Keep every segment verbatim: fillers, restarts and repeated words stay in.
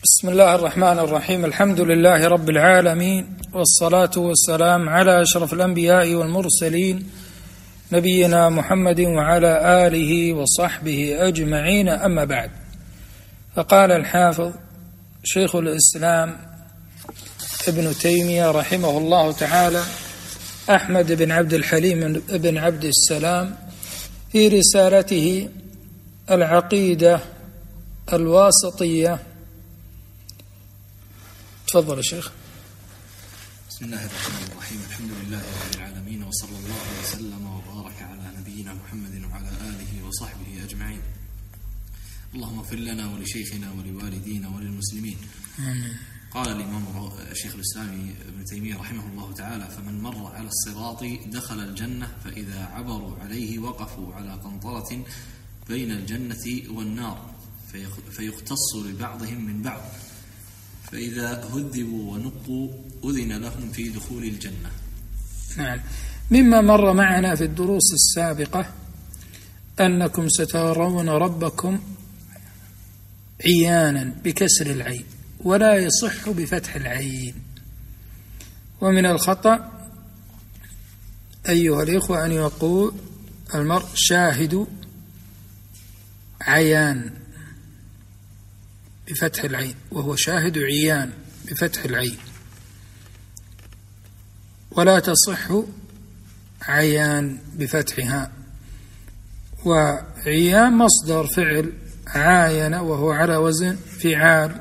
بسم الله الرحمن الرحيم. الحمد لله رب العالمين، والصلاة والسلام على أشرف الأنبياء والمرسلين نبينا محمد وعلى آله وصحبه أجمعين، أما بعد. فقال الحافظ شيخ الإسلام ابن تيمية رحمه الله تعالى أحمد بن عبد الحليم بن عبد السلام في رسالته العقيدة الواسطية. تفضل يا شيخ. بسم الله الرحمن الرحيم. الحمد لله رب العالمين، وصلى الله وسلم وبارك على نبينا محمد وعلى آله وصحبه أجمعين. اللهم اغفر لنا ولشيخنا ولوالدينا وللمسلمين. آمين. قال الإمام الشيخ الإسلام ابن تيمية رحمه الله تعالى: فمن مر على الصراط دخل الجنة، فإذا عبروا عليه وقفوا على قنطرة بين الجنة والنار فيقتص لبعضهم من بعض، فإذا هذبوا ونقوا أذن لهم في دخول الجنة. نعم. مما مر معنا في الدروس السابقة أنكم سترون ربكم عيانا بكسر العين، ولا يصح بفتح العين. ومن الخطأ أيها الإخوة أن يقول المرء شاهد عيان بفتح العين، وهو شاهد عيان بفتح العين، ولا تصح عيان بفتحها. وعيان مصدر فعل عاين، وهو على وزن فعال،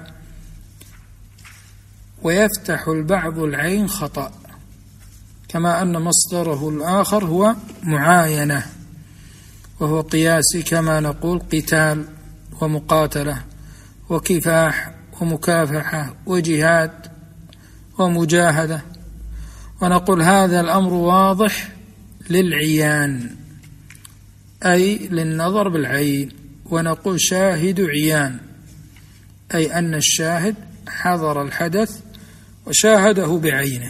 ويفتح البعض العين خطأ، كما أن مصدره الآخر هو معاينة، وهو قياسي، كما نقول قتال ومقاتلة وكفاح ومكافحة وجهاد ومجاهدة. ونقول هذا الأمر واضح للعيان، أي للنظر بالعين. ونقول شاهد عيان، أي أن الشاهد حضر الحدث وشاهده بعينه.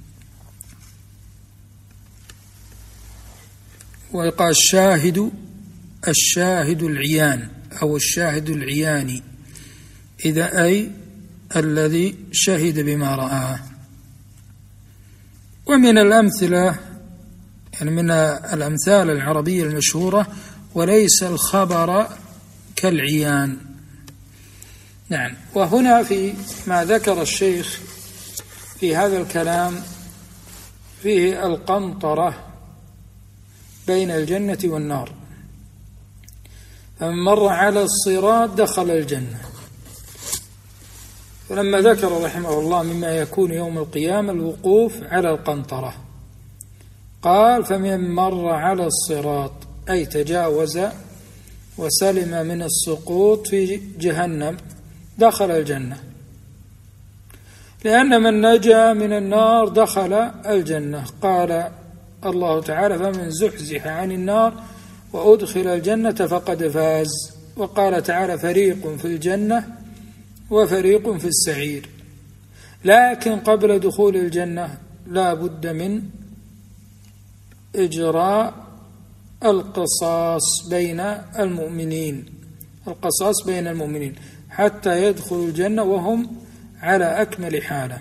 ويقال الشاهد الشاهد العيان أو الشاهد العياني، إذا أي الذي شهد بما رآه. ومن الأمثلة يعني من الأمثال العربية المشهورة: وليس الخبر كالعيان. نعم. وهنا في ما ذكر الشيخ في هذا الكلام فيه القنطرة بين الجنة والنار. فمن مر على الصراط دخل الجنة. ولما ذكر رحمه الله مما يكون يوم القيامة الوقوف على القنطرة، قال: فمن مر على الصراط، أي تجاوز وسلم من السقوط في جهنم، دخل الجنة. لأن من نجا من النار دخل الجنة. قال الله تعالى: فمن زحزح عن النار وأدخل الجنة فقد فاز. وقال تعالى: فريق في الجنة وفريق في السعير. لكن قبل دخول الجنة لا بد من إجراء القصاص بين المؤمنين القصاص بين المؤمنين حتى يدخلوا الجنة وهم على أكمل حالة،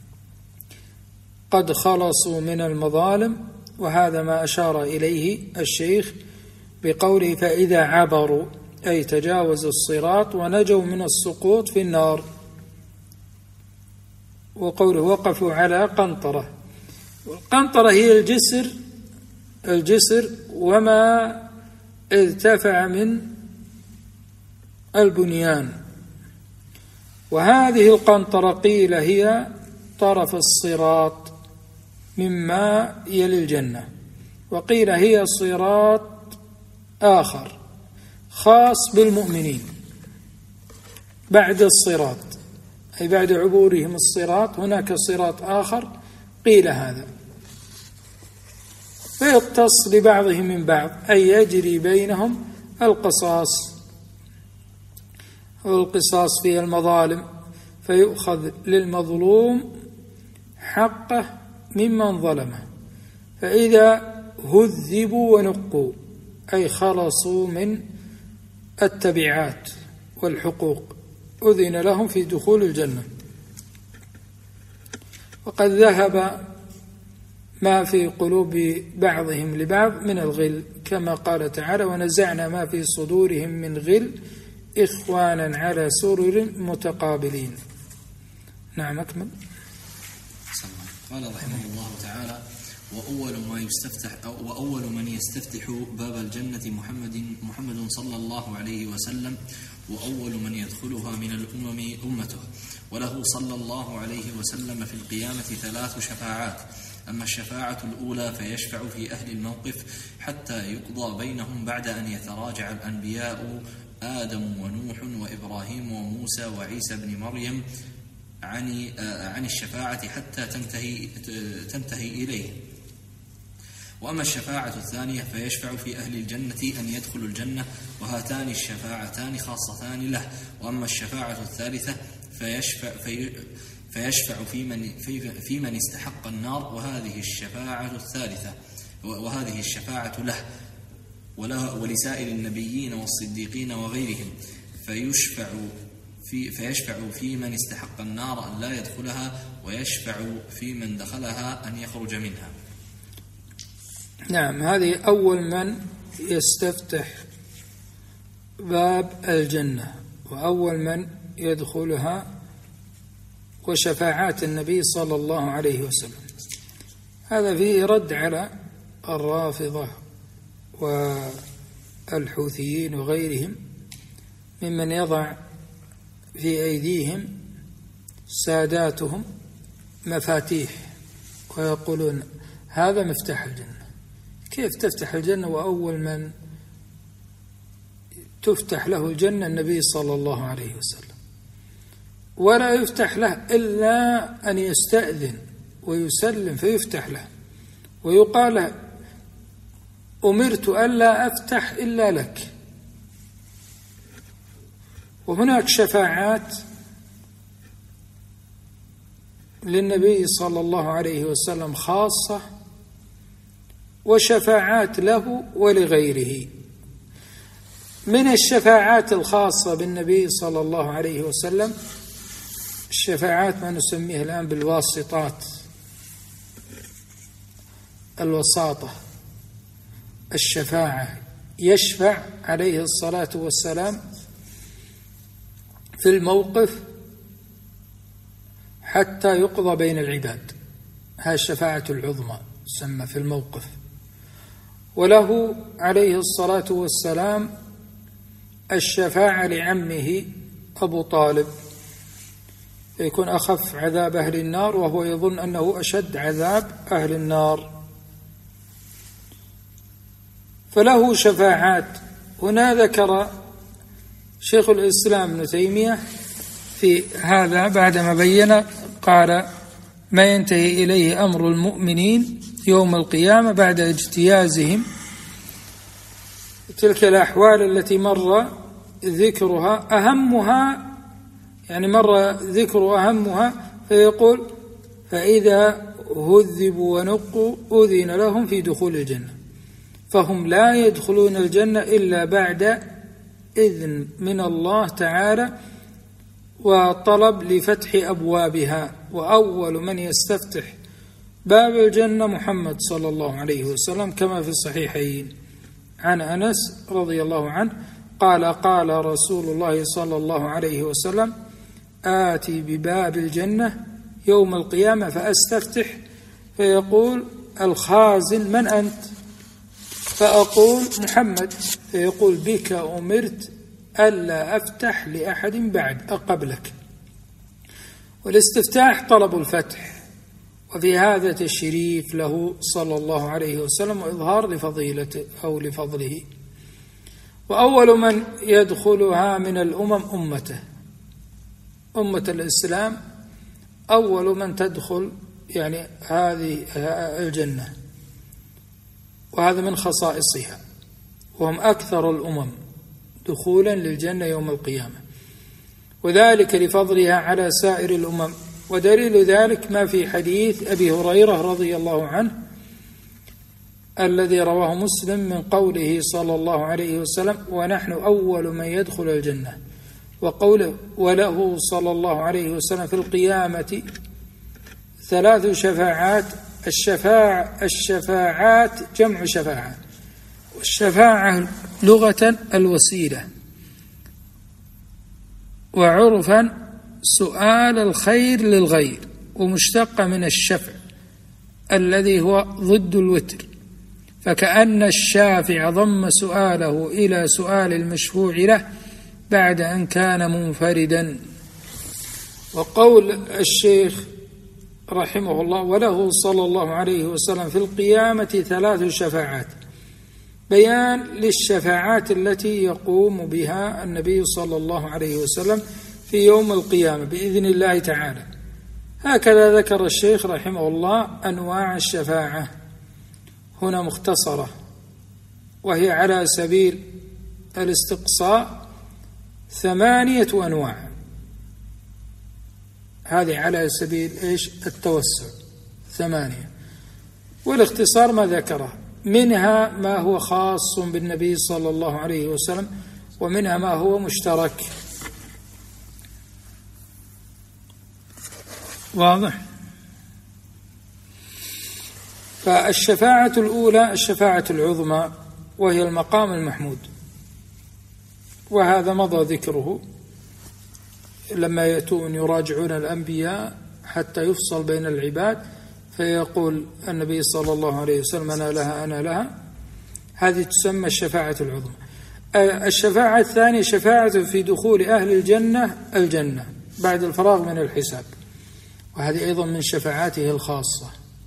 قد خلصوا من المظالم. وهذا ما أشار إليه الشيخ بقوله: فإذا عبروا، أي تجاوزوا الصراط ونجوا من السقوط في النار. وقوله وقفوا على قنطرة، والقنطرة هي الجسر الجسر وما ارتفع من البنيان. وهذه القنطرة قيل هي طرف الصراط مما يلي الجنة، وقيل هي صراط آخر خاص بالمؤمنين بعد الصراط، أي بعد عبورهم الصراط هناك صراط آخر قيل هذا، فيقتص لبعضهم من بعض، أي يجري بينهم القصاص. والقصاص في المظالم، فيؤخذ للمظلوم حقه ممن ظلمه. فإذا هذبوا ونقوا، أي خلصوا من التبعات والحقوق أذن لهم في دخول الجنة. وقد ذهب ما في قلوب بعضهم لبعض من الغل، كما قال تعالى: ونزعنا ما في صدورهم من غل إخوانا على سرر متقابلين. نعم أكمل. قال رحمه الله تعالى: وأول ما يستفتح أو وأول من يستفتح باب الجنة محمد محمد صلى الله عليه وسلم، وأول من يدخلها من الأمم أمته، وله صلى الله عليه وسلم في القيامة ثلاث شفاعات. أما الشفاعة الأولى فيشفع في أهل الموقف حتى يقضى بينهم بعد أن يتراجع الأنبياء آدم ونوح وإبراهيم وموسى وعيسى بن مريم عن عن الشفاعة حتى تنتهي تنتهي إليه. وأما الشفاعة الثانية فيشفع في أهل الجنة أن يدخلوا الجنة، وهاتان الشفاعتان خاصتان له. وأما الشفاعة الثالثة فيشفع في فيشفع في من في, في من استحق النار، وهذه الشفاعة الثالثة وهذه الشفاعة له ولسائر النبيين والصديقين وغيرهم، فيشفع في فيشفع في من استحق النار أن لا يدخلها، ويشفع في من دخلها أن يخرج منها. نعم، هذه أول من يستفتح باب الجنة وأول من يدخلها، وشفاعات النبي صلى الله عليه وسلم. هذا فيه رد على الرافضة والحوثيين وغيرهم ممن يضع في أيديهم ساداتهم مفاتيح ويقولون هذا مفتاح الجنة. كيف تفتح الجنة وأول من تفتح له الجنة النبي صلى الله عليه وسلم؟ ولا يفتح له إلا أن يستأذن ويسلم فيفتح له، ويقال له أمرت ألا أفتح إلا لك. وهناك شفاعات للنبي صلى الله عليه وسلم خاصة، وشفاعات له ولغيره. من الشفاعات الخاصة بالنبي صلى الله عليه وسلم الشفاعات ما نسميها الآن بالواسطات، الوساطة، الشفاعة. يشفع عليه الصلاة والسلام في الموقف حتى يقضى بين العباد، هذه الشفاعة العظمى تسمى في الموقف. وله عليه الصلاة والسلام الشفاعة لعمه أبو طالب، يكون أخف عذاب أهل النار وهو يظن أنه أشد عذاب أهل النار، فله شفاعات. هنا ذكر شيخ الإسلام ابن تيمية في هذا بعدما بين، قال: ما ينتهي إليه أمر المؤمنين يوم القيامة بعد اجتيازهم تلك الأحوال التي مر ذكرها أهمها، يعني مر ذكر أهمها، فيقول: فإذا هذبوا ونقوا أذن لهم في دخول الجنة، فهم لا يدخلون الجنة إلا بعد إذن من الله تعالى وطلب لفتح أبوابها. وأول من يستفتح باب الجنة محمد صلى الله عليه وسلم، كما في الصحيحين عن أنس رضي الله عنه قال: قال رسول الله صلى الله عليه وسلم: آتي بباب الجنة يوم القيامة فأستفتح، فيقول الخازن: من أنت؟ فأقول: محمد. فيقول: بك أمرت ألا أفتح لأحد بعد قبلك. والاستفتاح طلب الفتح، وفي هذا تشريف له صلى الله عليه وسلم وإظهار لفضيلته أو لفضله. وأول من يدخلها من الأمم أمته، أمة الإسلام أول من تدخل يعني هذه الجنة، وهذا من خصائصها، وهم أكثر الأمم دخولا للجنة يوم القيامة، وذلك لفضلها على سائر الأمم. ودليل ذلك ما في حديث أبي هريرة رضي الله عنه الذي رواه مسلم من قوله صلى الله عليه وسلم: ونحن أول من يدخل الجنة. وقوله وله صلى الله عليه وسلم في القيامة ثلاث شفاعات. الشفاعة الشفاعات جمع شفاعة، والشفاعة لغة الوسيلة، وعرفا سؤال الخير للغير، ومشتقة من الشفع الذي هو ضد الوتر، فكأن الشافع ضم سؤاله إلى سؤال المشفوع له بعد أن كان منفردا. وقول الشيخ رحمه الله وله صلى الله عليه وسلم في القيامة ثلاث شفاعات، بيان للشفاعات التي يقوم بها النبي صلى الله عليه وسلم في يوم القيامة بإذن الله تعالى. هكذا ذكر الشيخ رحمه الله أنواع الشفاعة هنا مختصرة، وهي على سبيل الاستقصاء ثمانية أنواع. هذه على سبيل إيش التوسع ثمانية، والاختصار ما ذكره، منها ما هو خاص بالنبي صلى الله عليه وسلم، ومنها ما هو مشترك. واضح؟ فالشفاعة الأولى الشفاعة العظمى، وهي المقام المحمود، وهذا مضى ذكره لما يأتون يراجعون الأنبياء حتى يفصل بين العباد، فيقول النبي صلى الله عليه وسلم أنا لها أنا لها. هذه تسمى الشفاعة العظمى. الشفاعة الثانية شفاعة في دخول أهل الجنة الجنة بعد الفراغ من الحساب، وهذه أيضا من شفاعاته الخاصة.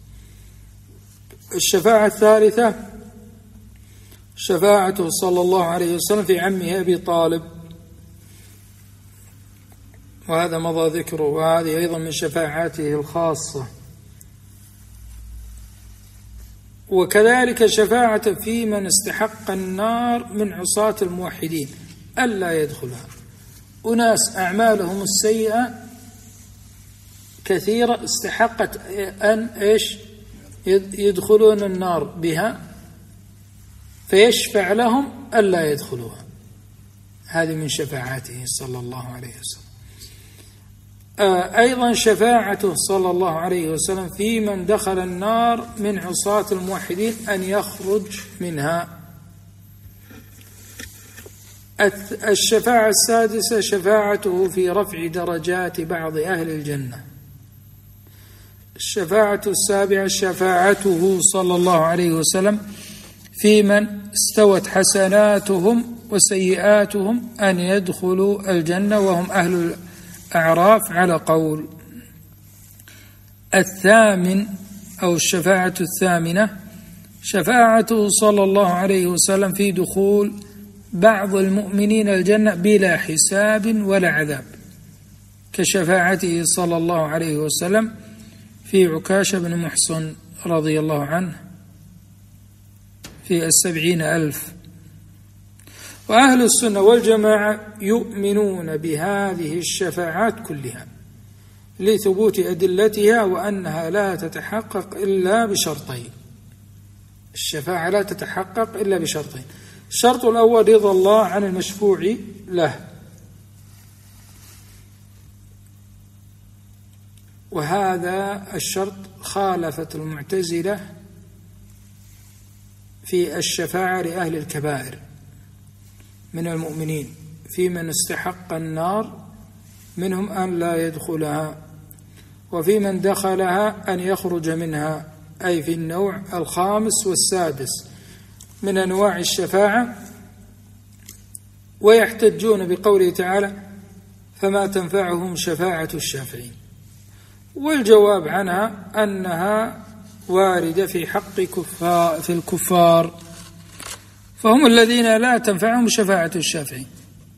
الشفاعة الثالثة شفاعته صلى الله عليه وسلم في عمه أبي طالب، وهذا مضى ذكره، وهذه أيضا من شفاعاته الخاصة. وكذلك شفاعة في من استحق النار من عصاة الموحدين ألا يدخلها، أناس أعمالهم السيئة كثيرة استحقت أن إيش يدخلون النار بها، فيشفع لهم ألا يدخلوها. هذه من شفاعاته صلى الله عليه وسلم. أيضا شفاعته صلى الله عليه وسلم في من دخل النار من عصاة الموحدين أن يخرج منها. الشفاعة السادسة شفاعته في رفع درجات بعض أهل الجنة. الشفاعة السابعة شفاعته صلى الله عليه وسلم في من استوت حسناتهم وسيئاتهم أن يدخلوا الجنة وهم أهل الأعراف على قول. الثامن أو الشفاعة الثامنة شفاعته صلى الله عليه وسلم في دخول بعض المؤمنين الجنة بلا حساب ولا عذاب، كشفاعته صلى الله عليه وسلم في عكاشة بن محصن رضي الله عنه في السبعين ألف. وأهل السنة والجماعة يؤمنون بهذه الشفاعات كلها لثبوت أدلتها، وأنها لا تتحقق إلا بشرطين. الشفاعة لا تتحقق إلا بشرطين. الشرط الأول رضا الله عن المشفوع له، وهذا الشرط خالفت المعتزلة في الشفاعة لأهل الكبائر من المؤمنين في من استحق النار منهم أن لا يدخلها، وفي من دخلها أن يخرج منها، أي في النوع الخامس والسادس من أنواع الشفاعة. ويحتجون بقوله تعالى فما تنفعهم شفاعة الشافعين، والجواب عنها أنها واردة في حق كفار في الكفار، فهم الذين لا تنفعهم شفاعة الشافعين.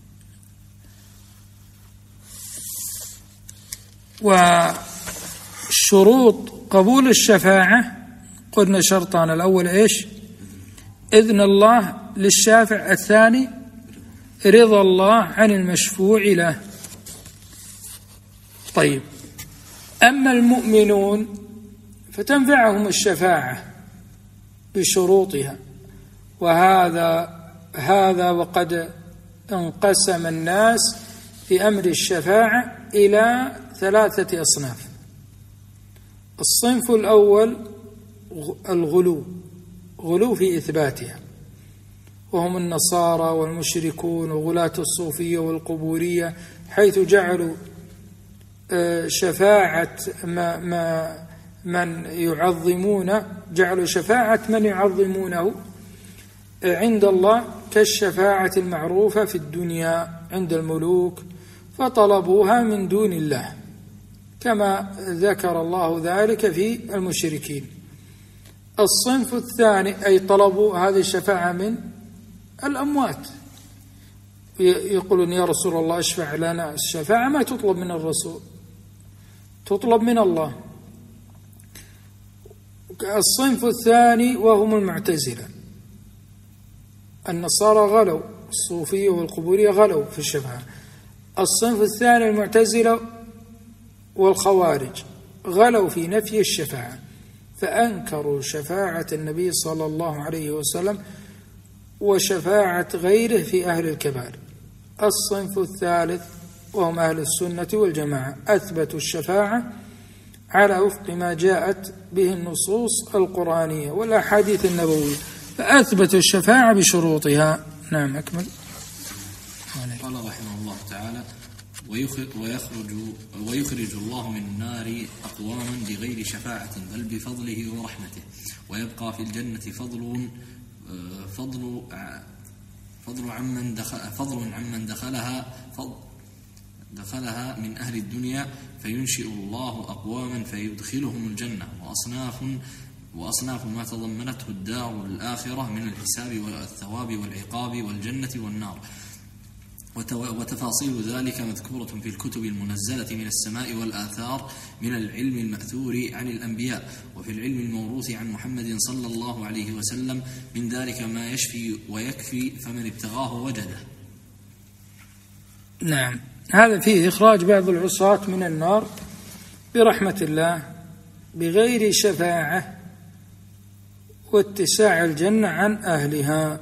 وشروط قبول الشفاعة قلنا شرطان، الأول إيش؟ إذن الله للشافع، الثاني رضا الله عن المشفوع له. طيب، أما المؤمنون فتنفعهم الشفاعة بشروطها، وهذا هذا وقد انقسم الناس في أمر الشفاعة إلى ثلاثة أصناف. الصنف الأول الغلو، غلو في إثباتها، وهم النصارى والمشركون وغلاة الصوفية والقبورية، حيث جعلوا شفاعة ما ما من يعظمون جعلوا شفاعة من يعظمونه عند الله كالشفاعة المعروفة في الدنيا عند الملوك، فطلبوها من دون الله، كما ذكر الله ذلك في المشركين. الصنف الثاني أي طلبوا هذه الشفاعة من الأموات، يقولون يا رسول الله اشفع لنا. الشفاعة ما تطلب من الرسول، تطلب من الله. الصنف الثاني وهم المعتزلة، النصارى غلوا، الصوفية والقبورية غلوا في الشفاعة. الصنف الثاني المعتزلة والخوارج غلوا في نفي الشفاعة، فأنكروا شفاعة النبي صلى الله عليه وسلم وشفاعة غيره في أهل الكبائر. الصنف الثالث وهم أهل السنة والجماعة، أثبتوا الشفاعة على وفق ما جاءت به النصوص القرآنية والأحاديث النبوية، فأثبتوا الشفاعة بشروطها. نعم أكمل. قال رحمه الله تعالى: ويخرج, ويخرج الله من النار أقواما بغير شفاعة بل بفضله ورحمته، ويبقى في الجنة فضل فضل فضل عمن دخل فضل عمن دخلها فضل دخلها من أهل الدنيا، فينشئ الله أقواما فيدخلهم الجنة، وأصناف وأصناف ما تضمنته الدار الآخرة من الحساب والثواب والعقاب والجنة والنار، وتفاصيل ذلك مذكورة في الكتب المنزلة من السماء والآثار من العلم المأثور عن الأنبياء، وفي العلم الموروث عن محمد صلى الله عليه وسلم من ذلك ما يشفي ويكفي، فمن ابتغاه وجده. نعم، هذا فيه إخراج بعض العصاة من النار برحمة الله بغير شفاعة، واتساع الجنة عن أهلها.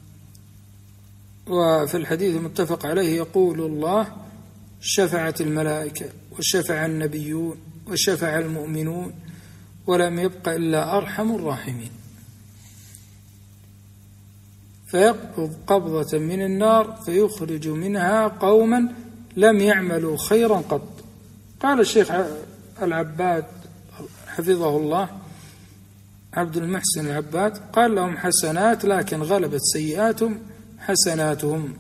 وفي الحديث المتفق عليه يقول الله: شفعت الملائكة وشفع النبيون وشفع المؤمنون ولم يبق إلا أرحم الراحمين. فيقبض قبضة من النار فيخرج منها قوما لم يعملوا خيرا قط. قال الشيخ العباد حفظه الله عبد المحسن العباد، قال: لهم حسنات لكن غلبت سيئاتهم حسناتهم،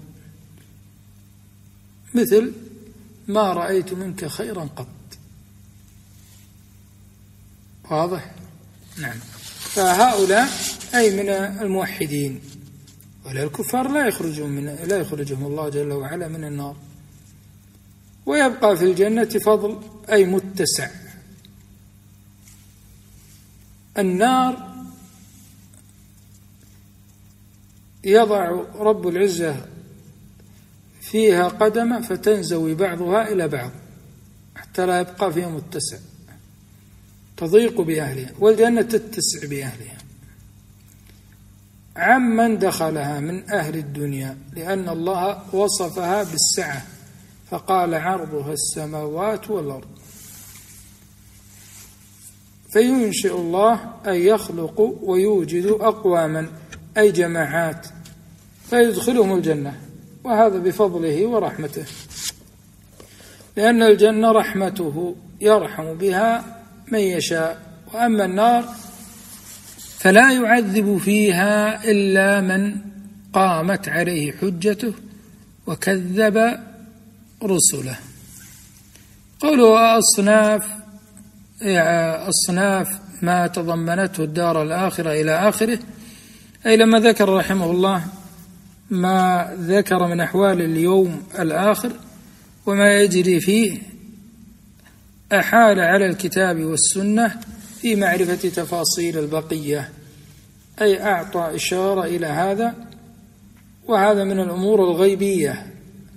مثل ما رأيت منك خيرا قط. واضح؟ نعم. فهؤلاء أي من الموحدين، ولا الكفار لا يخرجون من لا يخرجهم الله جل وعلا من النار. ويبقى في الجنة فضل أي متسع. النار يضع رب العزة فيها قدمه فتنزوي بعضها إلى بعض حتى لا يبقى فيها متسع، تضيق بأهلها، والجنة تتسع بأهلها عمن دخلها من أهل الدنيا، لأن الله وصفها بالسعة فقال: عرضها السماوات والأرض. فينشئ الله أن يخلق ويوجد أقواما أي جماعات فيدخلهم الجنة، وهذا بفضله ورحمته، لأن الجنة رحمته يرحم بها من يشاء، وأما النار فلا يعذب فيها إلا من قامت عليه حجته وكذب رسله. قولوا أصناف أصناف ما تضمنته الدار الآخرة إلى آخره، أي لما ذكر رحمه الله ما ذكر من أحوال اليوم الآخر وما يجري فيه، أحال على الكتاب والسنة في معرفة تفاصيل البقية، أي أعطى إشارة إلى هذا، وهذا من الأمور الغيبية،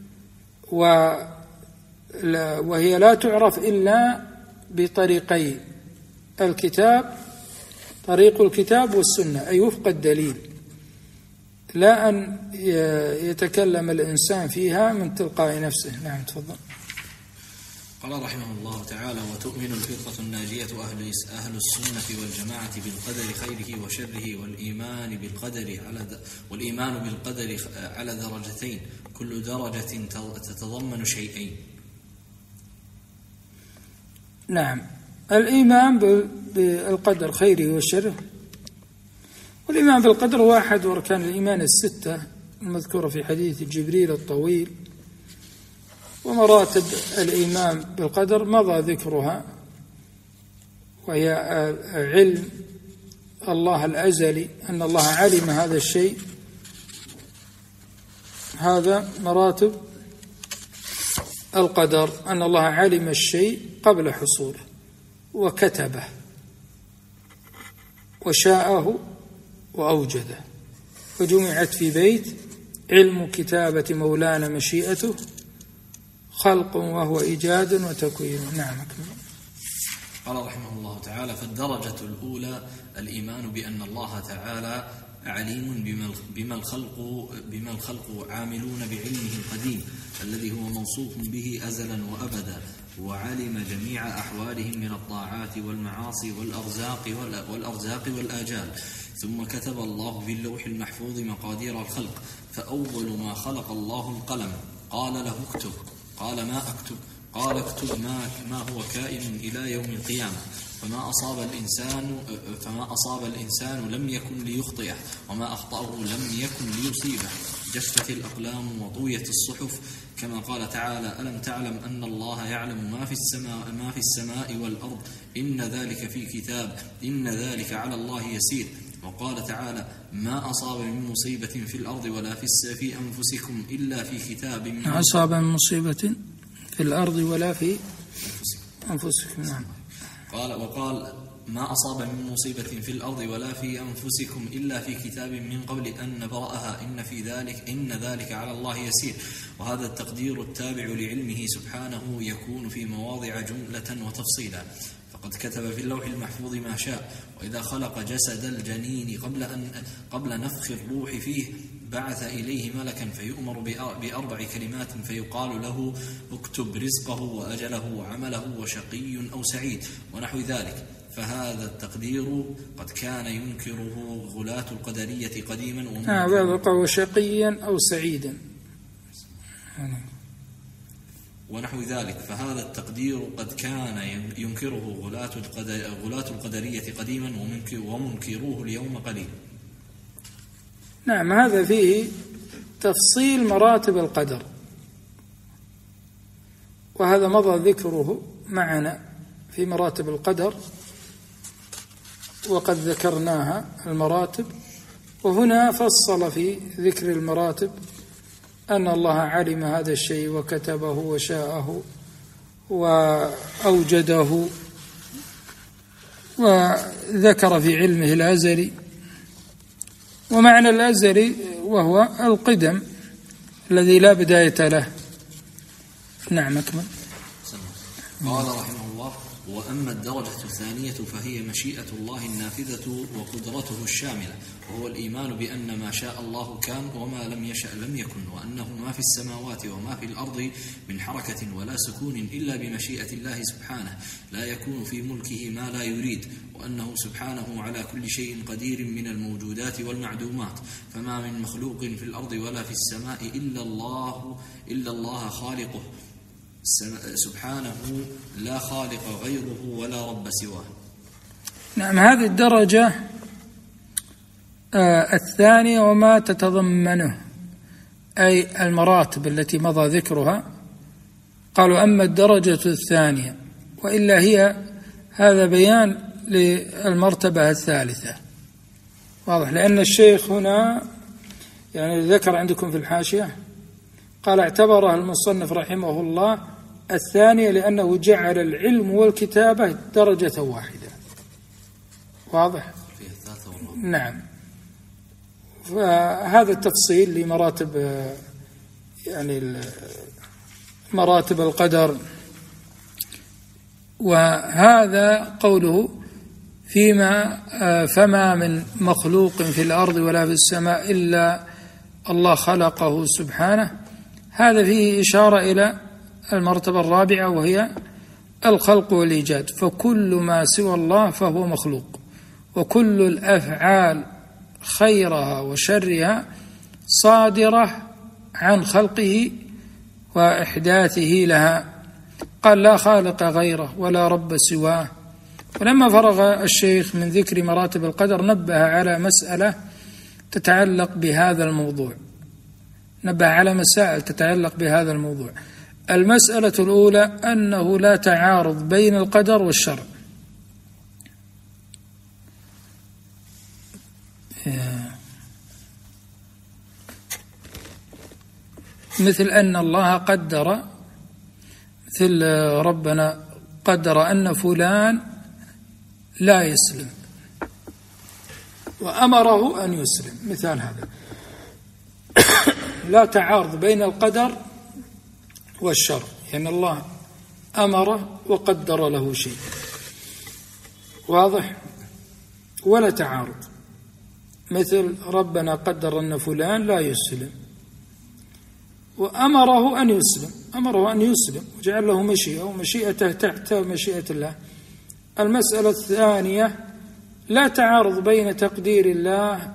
وهي لا تعرف إلا بطريقين: الكتاب، طريق الكتاب والسنة أي وفق الدليل، لا أن يتكلم الإنسان فيها من تلقاء نفسه. نعم تفضل. قال رحمه الله تعالى: وتؤمن الفرقة الناجية أهل أهل السنة والجماعة بالقدر خيره وشره، والإيمان بالقدر على والإيمان بالقدر على درجتين، كل درجة تتضمن شيئين. نعم، الإيمان بالقدر خيره وشره، والإيمان بالقدر هو أحد أركان الإيمان الستة المذكورة في حديث جبريل الطويل. ومراتب الإيمان بالقدر مضى ذكرها، وهي علم الله الأزلي، أن الله علم هذا الشيء. هذا مراتب القدر، أن الله علم الشيء قبل حصوله وكتبه وشاءه وأوجده، وجمعت في بيت علم كتابة مولانا مشيئته، خلق وهو إيجاد وتكوين. نعم. قال رحمه الله تعالى: فالدرجة الأولى الإيمان بأن الله تعالى عليم بما الخلق بما الخلق عاملون بعلمه القديم الذي هو موصوف به أزلا وأبدا، وعلم جميع أحوالهم من الطاعات والمعاصي والأرزاق والأرزاق والآجال. ثم كتب الله في اللوح المحفوظ مقادير الخلق، فأول ما خلق الله القلم، قال له اكتب، قال ما أكتب؟ قال اكتب ما ما هو كائن إلى يوم القيامة. فما أصاب الإنسان فما أصاب الإنسان لم يكن ليخطئه، وما أخطأه لم يكن ليصيبه. جفت الأقلام وطويت الصحف، كما قال تعالى: ألم تعلم أن الله يعلم ما في السماء ما في السماء والأرض، إن ذلك في كتاب، إن ذلك على الله يسير. وقال تعالى: ما أصاب من مصيبة في الأرض ولا في في أنفسكم إلا في كتاب. ما أصاب من مصيبة في الأرض ولا في أنفسكم. نعم. قال وقال: ما أصاب من مصيبة في الأرض ولا في أنفسكم إلا في كتاب من قبل أن نبرأها، إن في ذلك إن ذلك على الله يسير. وهذا التقدير التابع لعلمه سبحانه يكون في مواضع جملة وتفصيلا، فقد كتب في اللوح المحفوظ ما شاء. وإذا خلق جسد الجنين قبل أن قبل نفخ الروح فيه بعث إليه ملكا فيؤمر بأربع كلمات فيقال له: اكتب رزقه وأجله وعمله وشقي أو سعيد، ونحو ذلك. فهذا التقدير قد كان ينكره غلاة القدرية قديما ومنكره وشقيا أو سعيدا ونحو ذلك. فهذا التقدير قد كان ينكره غلاة غلاة القدرية قديما ومنكروه اليوم قليل. نعم، هذا فيه تفصيل مراتب القدر، وهذا مضى ذكره معنا في مراتب القدر، وقد ذكرناها المراتب. وهنا فصل في ذكر المراتب أن الله علم هذا الشيء وكتبه وشاءه وأوجده، وذكر في علمه الأزلي. ومعنى الأزلي وهو القدم الذي لا بداية له. نعم أكمل. قال رحمه الله: وأما الدرجة الثانية فهي مشيئة الله النافذة وقدرته الشاملة، وهو الإيمان بأن ما شاء الله كان وما لم يشأ لم يكن، وأنه ما في السماوات وما في الأرض من حركة ولا سكون إلا بمشيئة الله سبحانه، لا يكون في ملكه ما لا يريد، وأنه سبحانه على كل شيء قدير من الموجودات والمعدومات. فما من مخلوق في الأرض ولا في السماء إلا الله إلا الله خالقه سبحانه، لا خالق غيره ولا رب سواه. نعم، هذه الدرجة آه الثانية وما تتضمنه، أي المراتب التي مضى ذكرها. قالوا أما الدرجة الثانية، وإلا هي هذا بيان للمرتبة الثالثة، واضح، لأن الشيخ هنا يعني ذكر عندكم في الحاشية قال: اعتبرها المصنف رحمه الله الثانية لأنه جعل العلم والكتابة درجة واحدة. واضح؟ نعم. فهذا التفصيل لمراتب يعني مراتب القدر. وهذا قوله فيما فما من مخلوق في الأرض ولا في السماء إلا الله خلقه سبحانه، هذا فيه إشارة إلى المرتبة الرابعة وهي الخلق والإيجاد. فكل ما سوى الله فهو مخلوق، وكل الأفعال خيرها وشرها صادرة عن خلقه وإحداثه لها. قال لا خالق غيره ولا رب سواه. ولما فرغ الشيخ من ذكر مراتب القدر نبه على مسألة تتعلق بهذا الموضوع، نبه على مسائل تتعلق بهذا الموضوع. المسألة الأولى أنه لا تعارض بين القدر والشرع. مثل أن الله قدر، مثل ربنا قدر أن فلان لا يسلم وأمره أن يسلم، مثال هذا. لا تعارض بين القدر والشرع، يعني الله أمره وقدر له شيء، واضح؟ ولا تعارض. مثل ربنا قدر أن فلان لا يسلم وأمره أن يسلم، أمره أن يسلم وجعل له مشيئة ومشيئته تحت مشيئة الله. المسألة الثانية لا تعارض بين تقدير الله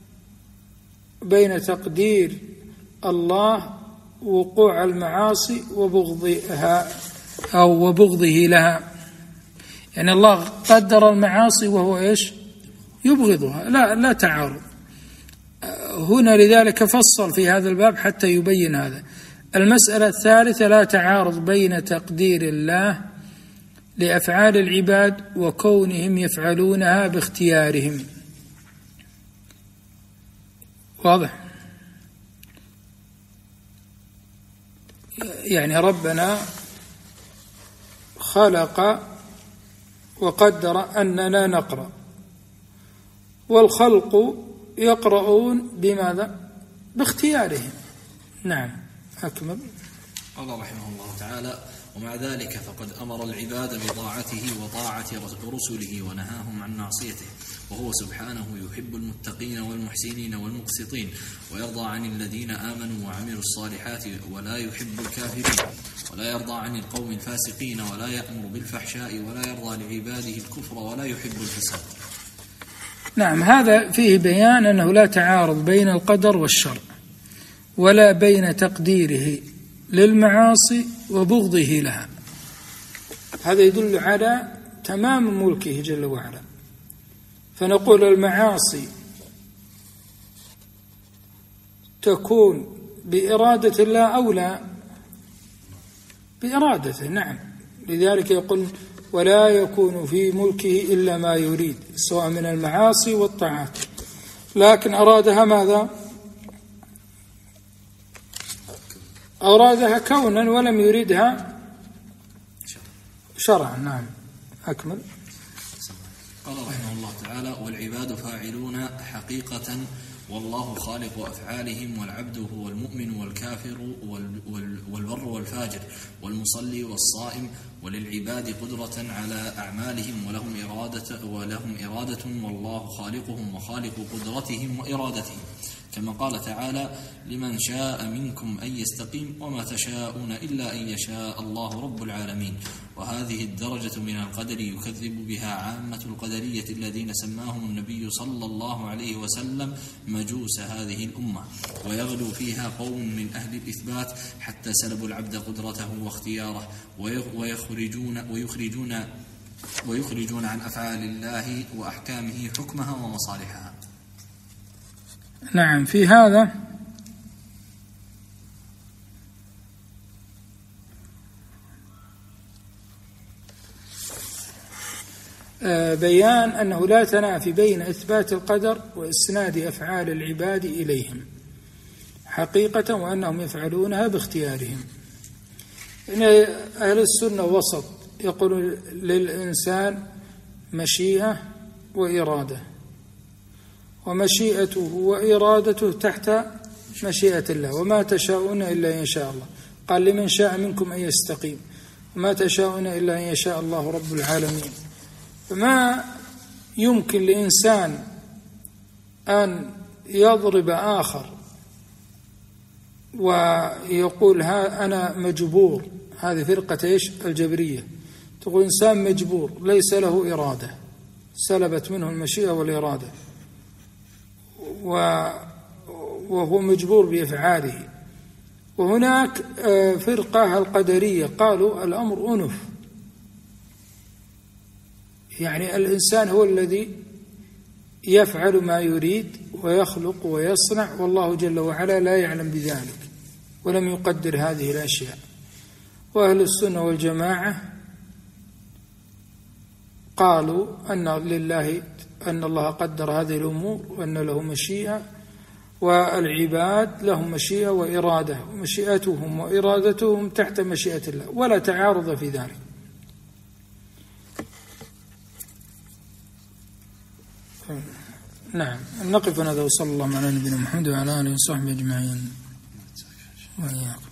بين تقدير الله وقوع المعاصي وبغضها أو وبغضه لها. يعني الله قدر المعاصي وهو إيش؟ يبغضها. لا لا تعارض هنا، لذلك فصل في هذا الباب حتى يبين هذا. المسألة الثالثة لا تعارض بين تقدير الله لأفعال العباد وكونهم يفعلونها باختيارهم، واضح؟ يعني ربنا خلق وقدر أننا نقرأ، والخلق يقرؤون بماذا؟ باختيارهم. نعم، أكمل. قال رحمه الله تعالى: ومع ذلك فقد أمر العباد بطاعته وطاعة رسله ونهاهم عن معصيته، وهو سبحانه يحب المتقين والمحسنين والمقسطين، ويرضى عن الذين آمنوا وعملوا الصالحات، ولا يحب الكافرين، ولا يرضى عن القوم الفاسقين، ولا يأمر بالفحشاء، ولا يرضى لعباده الكفر، ولا يحب الفساد. نعم، هذا فيه بيان أنه لا تعارض بين القدر والشرع، ولا بين تقديره للمعاصي وبغضه لها. هذا يدل على تمام ملكه جل وعلا. فنقول المعاصي تكون بإرادة الله أو لا؟ بإرادته، نعم. لذلك يقول: ولا يكون في ملكه إلا ما يريد، سواء من المعاصي والطاعات. لكن أرادها ماذا؟ أرادها كونا ولم يريدها شرعا. نعم، أكمل. قال رحمه الله تعالى: والعباد فاعلون حقيقة، والله خالق أفعالهم، والعبد هو المؤمن والكافر والبر والفاجر والمصلي والصائم، وللعباد قدرة على أعمالهم ولهم إرادة, ولهم إرادة والله خالقهم وخالق قدرتهم وإرادتهم، كما قال تعالى: لمن شاء منكم أن يستقيم وما تشاءون إلا أن يشاء الله رب العالمين. وهذه الدرجة من القدر يكذب بها عامة القدرية الذين سماهم النبي صلى الله عليه وسلم مجوس هذه الأمة، ويغلو فيها قوم من أهل الإثبات حتى سلبوا العبد قدرته واختياره، ويخرجون, ويخرجون, ويخرجون عن أفعال الله وأحكامه حكمها ومصالحها. نعم، في هذا بيان أنه لا تنافي بين إثبات القدر وإسناد أفعال العباد إليهم حقيقة، وأنهم يفعلونها باختيارهم. إن أهل السنة وسط، يقول للإنسان مشيئة وإرادة، ومشيئته وإرادته تحت مشيئة الله، وما تشاءون إلا أن يشاء الله. قال: لمن شاء منكم أن يستقيم وما تشاءون إلا أن يشاء الله رب العالمين. فما يمكن لإنسان أن يضرب آخر ويقول ها أنا مجبور. هذه فرقة إيش؟ الجبرية. تقول إنسان مجبور ليس له إرادة، سلبت منه المشيئة والإرادة وهو مجبور بأفعاله. وهناك فرقة القدرية قالوا الأمر أنف، يعني الإنسان هو الذي يفعل ما يريد ويخلق ويصنع، والله جل وعلا لا يعلم بذلك ولم يقدر هذه الأشياء. وأهل السنة والجماعة قالوا أن لله أن الله قدر هذه الأمور وأن له مشيئة، والعباد لهم مشيئة وإرادة، ومشيئتهم وإرادتهم تحت مشيئة الله ولا تعارض في ذلك. نعم، نقف هذا وصلى الله على نبينا محمد وعلى آله وصحبه أجمعين وإياكم.